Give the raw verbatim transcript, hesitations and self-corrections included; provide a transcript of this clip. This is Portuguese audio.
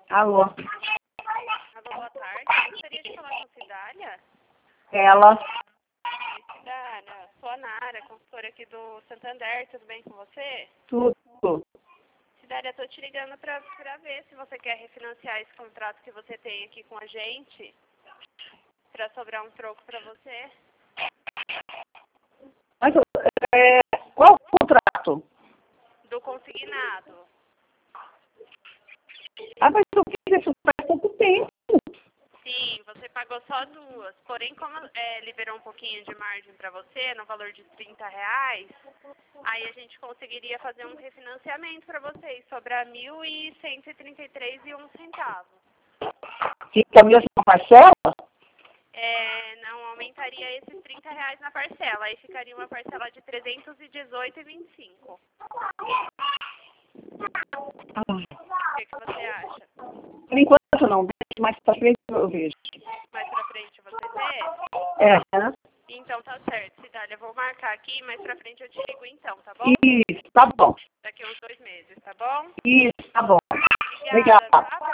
Alô? Alô, boa tarde. Eu gostaria de falar com a Cidália. Ela? Oi, Cidália. Sou a Nara, consultora aqui do Santander. Tudo bem com você? Tudo. Cidália, estou te ligando para ver se você quer refinanciar esse contrato que você tem aqui com a gente, para sobrar um troco para você. Mas é, qual o contrato? Do consignado. Ah, mas eu fiz isso faz pouco tempo. Sim, você pagou só duas. Porém, como é, liberou um pouquinho de margem para você, no valor de trinta reais, aí a gente conseguiria fazer um refinanciamento para vocês, sobrar mil cento e trinta e três reais e um centavo. Fica a mesma parcela? É, não aumentaria esses trinta reais na parcela, aí ficaria uma parcela de trezentos e dezoito reais e vinte e cinco Ah, O que, que você acha? por enquanto não, deixa mais pra frente eu vejo. Mais pra frente você vê? É, né? Então tá certo, Cidália. Eu vou marcar aqui, mais pra frente eu te ligo então, tá bom? Isso, tá bom. Daqui uns dois meses, tá bom? Isso, tá bom. Obrigada, Obrigada. tá?